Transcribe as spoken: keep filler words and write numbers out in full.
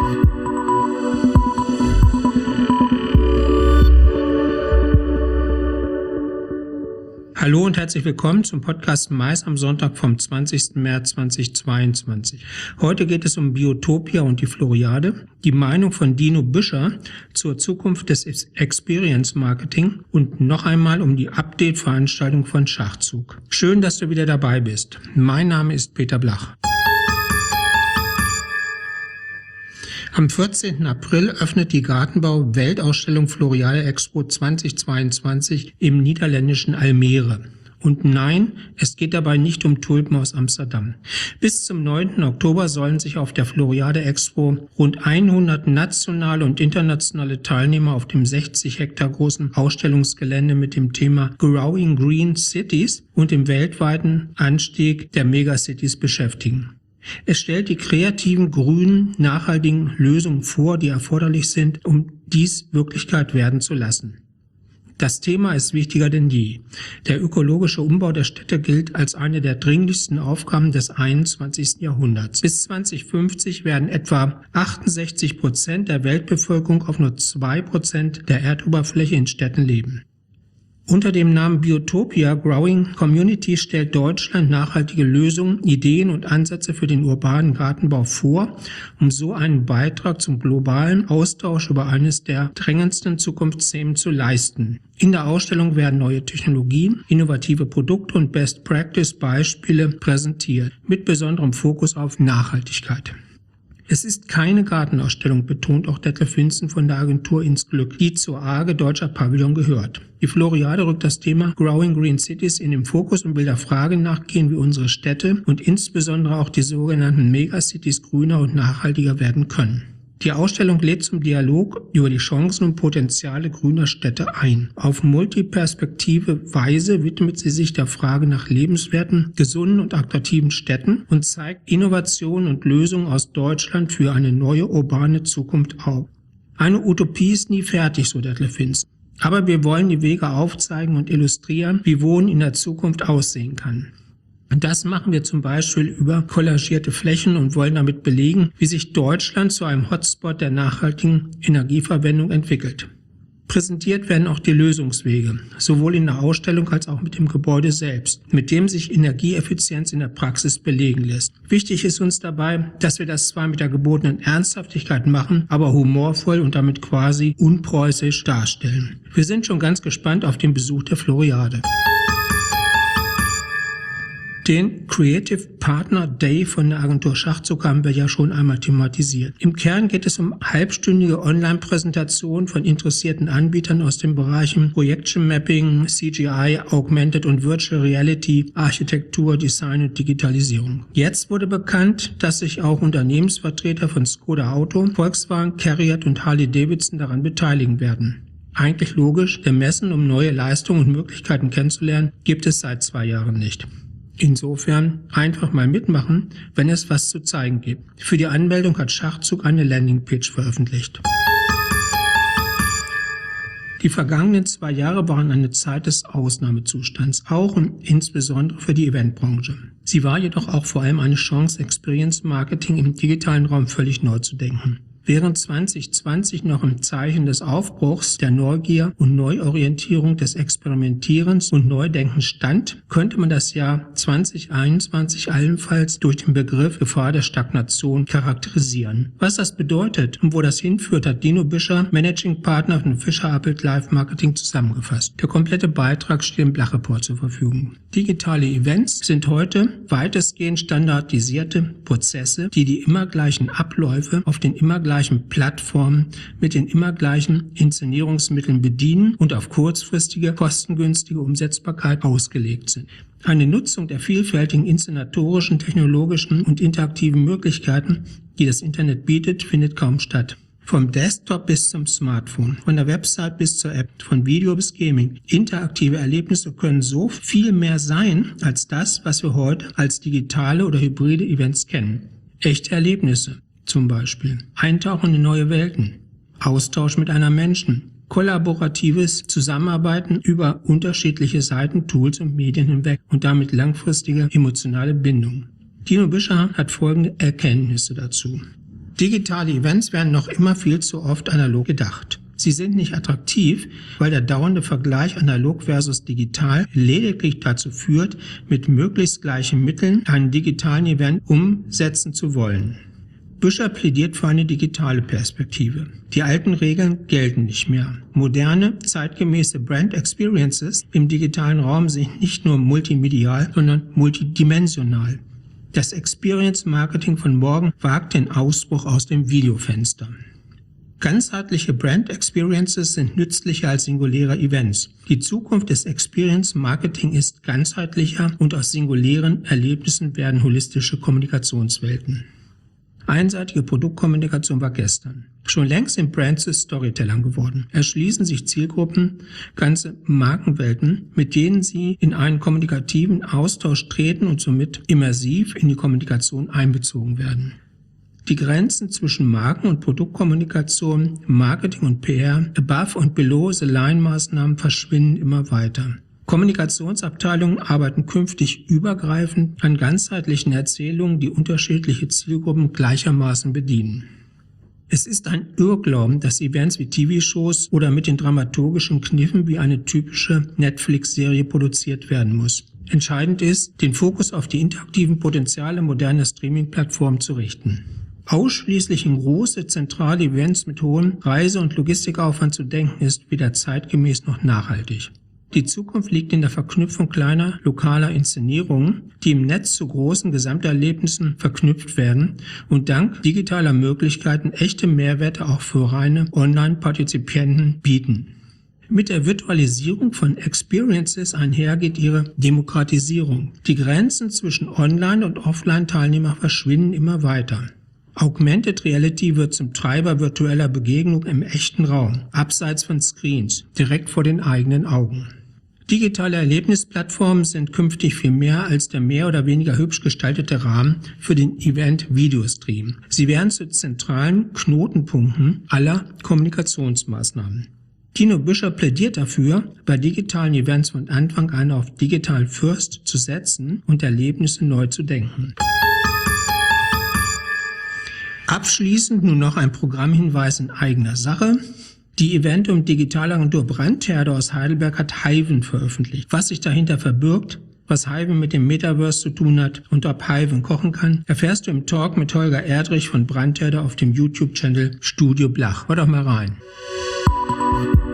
Hallo und herzlich willkommen zum Podcast Mais am Sonntag vom zwanzigsten März zweitausendzweiundzwanzig. Heute geht es um Biotopia und die Floriade, die Meinung von Dino Büscher zur Zukunft des Experience Marketing und noch einmal um die Update-Veranstaltung von Schachzug. Schön, dass du wieder dabei bist. Mein Name ist Peter Blach. Am vierzehnten April öffnet die Gartenbau-Weltausstellung Floriade Expo zweitausendzweiundzwanzig im niederländischen Almere. Und nein, es geht dabei nicht um Tulpen aus Amsterdam. Bis zum neunten Oktober sollen sich auf der Floriade Expo rund hundert nationale und internationale Teilnehmer auf dem sechzig Hektar großen Ausstellungsgelände mit dem Thema Growing Green Cities und dem weltweiten Anstieg der Megacities beschäftigen. Es stellt die kreativen, grünen, nachhaltigen Lösungen vor, die erforderlich sind, um dies Wirklichkeit werden zu lassen. Das Thema ist wichtiger denn je. Der ökologische Umbau der Städte gilt als eine der dringlichsten Aufgaben des einundzwanzigsten Jahrhunderts. Bis zweitausendfünfzig werden etwa achtundsechzig Prozent der Weltbevölkerung auf nur zwei Prozent der Erdoberfläche in Städten leben. Unter dem Namen Biotopia Growing Community stellt Deutschland nachhaltige Lösungen, Ideen und Ansätze für den urbanen Gartenbau vor, um so einen Beitrag zum globalen Austausch über eines der drängendsten Zukunftsthemen zu leisten. In der Ausstellung werden neue Technologien, innovative Produkte und Best-Practice-Beispiele präsentiert, mit besonderem Fokus auf Nachhaltigkeit. Es ist keine Gartenausstellung, betont auch Detlef Vinzen von der Agentur Ins Glück, die zur Arge Deutscher Pavillon gehört. Die Floriade rückt das Thema Growing Green Cities in den Fokus und will der Frage nachgehen, wie unsere Städte und insbesondere auch die sogenannten Megacities grüner und nachhaltiger werden können. Die Ausstellung lädt zum Dialog über die Chancen und Potenziale grüner Städte ein. Auf multiperspektive Weise widmet sie sich der Frage nach lebenswerten, gesunden und attraktiven Städten und zeigt Innovationen und Lösungen aus Deutschland für eine neue urbane Zukunft auf. Eine Utopie ist nie fertig, so Detlef Vinzen. Aber wir wollen die Wege aufzeigen und illustrieren, wie Wohnen in der Zukunft aussehen kann. Und das machen wir zum Beispiel über kollagierte Flächen und wollen damit belegen, wie sich Deutschland zu einem Hotspot der nachhaltigen Energieverwendung entwickelt. Präsentiert werden auch die Lösungswege, sowohl in der Ausstellung als auch mit dem Gebäude selbst, mit dem sich Energieeffizienz in der Praxis belegen lässt. Wichtig ist uns dabei, dass wir das zwar mit der gebotenen Ernsthaftigkeit machen, aber humorvoll und damit quasi unpreußisch darstellen. Wir sind schon ganz gespannt auf den Besuch der Floriade. Den Creative Partner Day von der Agentur Schachzug haben wir ja schon einmal thematisiert. Im Kern geht es um halbstündige Online-Präsentationen von interessierten Anbietern aus den Bereichen Projection Mapping, C G I, Augmented und Virtual Reality, Architektur, Design und Digitalisierung. Jetzt wurde bekannt, dass sich auch Unternehmensvertreter von Skoda Auto, Volkswagen, Carriot und Harley-Davidson daran beteiligen werden. Eigentlich logisch, denn Messen, um neue Leistungen und Möglichkeiten kennenzulernen, gibt es seit zwei Jahren nicht. Insofern einfach mal mitmachen, wenn es was zu zeigen gibt. Für die Anmeldung hat Schachzug eine Landingpage veröffentlicht. Die vergangenen zwei Jahre waren eine Zeit des Ausnahmezustands, auch und insbesondere für die Eventbranche. Sie war jedoch auch vor allem eine Chance, Experience Marketing im digitalen Raum völlig neu zu denken. Während zwanzig zwanzig noch im Zeichen des Aufbruchs, der Neugier und Neuorientierung des Experimentierens und Neudenkens stand, könnte man das Jahr zwanzig einundzwanzig allenfalls durch den Begriff Gefahr der Stagnation charakterisieren. Was das bedeutet und wo das hinführt, hat Dino Büscher, Managing Partner von Fischer Appelt Live Marketing, zusammengefasst. Der komplette Beitrag steht im Blach-Report zur Verfügung. Digitale Events sind heute weitestgehend standardisierte Prozesse, die die immer gleichen Abläufe auf den immer gleichen Plattformen mit den immer gleichen Inszenierungsmitteln bedienen und auf kurzfristige, kostengünstige Umsetzbarkeit ausgelegt sind. Eine Nutzung der vielfältigen inszenatorischen, technologischen und interaktiven Möglichkeiten, die das Internet bietet, findet kaum statt. Vom Desktop bis zum Smartphone, von der Website bis zur App, von Video bis Gaming. Interaktive Erlebnisse können so viel mehr sein als das, was wir heute als digitale oder hybride Events kennen. Echte Erlebnisse. Zum Beispiel Eintauchen in neue Welten, Austausch mit einem Menschen, kollaboratives Zusammenarbeiten über unterschiedliche Seiten, Tools und Medien hinweg und damit langfristige emotionale Bindung. Dino Büscher hat folgende Erkenntnisse dazu. Digitale Events werden noch immer viel zu oft analog gedacht. Sie sind nicht attraktiv, weil der dauernde Vergleich analog versus digital lediglich dazu führt, mit möglichst gleichen Mitteln einen digitalen Event umsetzen zu wollen. Büscher plädiert für eine digitale Perspektive. Die alten Regeln gelten nicht mehr. Moderne, zeitgemäße Brand Experiences im digitalen Raum sind nicht nur multimedial, sondern multidimensional. Das Experience Marketing von morgen wagt den Ausbruch aus dem Videofenster. Ganzheitliche Brand Experiences sind nützlicher als singuläre Events. Die Zukunft des Experience Marketing ist ganzheitlicher und aus singulären Erlebnissen werden holistische Kommunikationswelten. Einseitige Produktkommunikation war gestern. Schon längst sind Brands zu Storytellern geworden. Erschließen sich Zielgruppen, ganze Markenwelten, mit denen sie in einen kommunikativen Austausch treten und somit immersiv in die Kommunikation einbezogen werden. Die Grenzen zwischen Marken- und Produktkommunikation, Marketing und P R, Above- und Below-the-Line-Maßnahmen verschwinden immer weiter. Kommunikationsabteilungen arbeiten künftig übergreifend an ganzheitlichen Erzählungen, die unterschiedliche Zielgruppen gleichermaßen bedienen. Es ist ein Irrglauben, dass Events wie T V-Shows oder mit den dramaturgischen Kniffen wie eine typische Netflix-Serie produziert werden muss. Entscheidend ist, den Fokus auf die interaktiven Potenziale moderner Streaming-Plattformen zu richten. Ausschließlich in große, zentrale Events mit hohem Reise- und Logistikaufwand zu denken, ist weder zeitgemäß noch nachhaltig. Die Zukunft liegt in der Verknüpfung kleiner, lokaler Inszenierungen, die im Netz zu großen Gesamterlebnissen verknüpft werden und dank digitaler Möglichkeiten echte Mehrwerte auch für reine Online-Partizipienten bieten. Mit der Virtualisierung von Experiences einhergeht ihre Demokratisierung. Die Grenzen zwischen Online- und Offline-Teilnehmern verschwinden immer weiter. Augmented Reality wird zum Treiber virtueller Begegnung im echten Raum, abseits von Screens, direkt vor den eigenen Augen. Digitale Erlebnisplattformen sind künftig viel mehr als der mehr oder weniger hübsch gestaltete Rahmen für den Event-Videostream. Sie werden zu zentralen Knotenpunkten aller Kommunikationsmaßnahmen. Tino Büscher plädiert dafür, bei digitalen Events von Anfang an auf Digital First zu setzen und Erlebnisse neu zu denken. Abschließend nun noch ein Programmhinweis in eigener Sache. Die Event- und Digitalagentur Brandherde aus Heidelberg hat Hiven veröffentlicht. Was sich dahinter verbirgt, was Hiven mit dem Metaverse zu tun hat und ob Hiven kochen kann, erfährst du im Talk mit Holger Erdrich von Brandherde auf dem YouTube-Channel Studio Blach. Hör doch mal rein.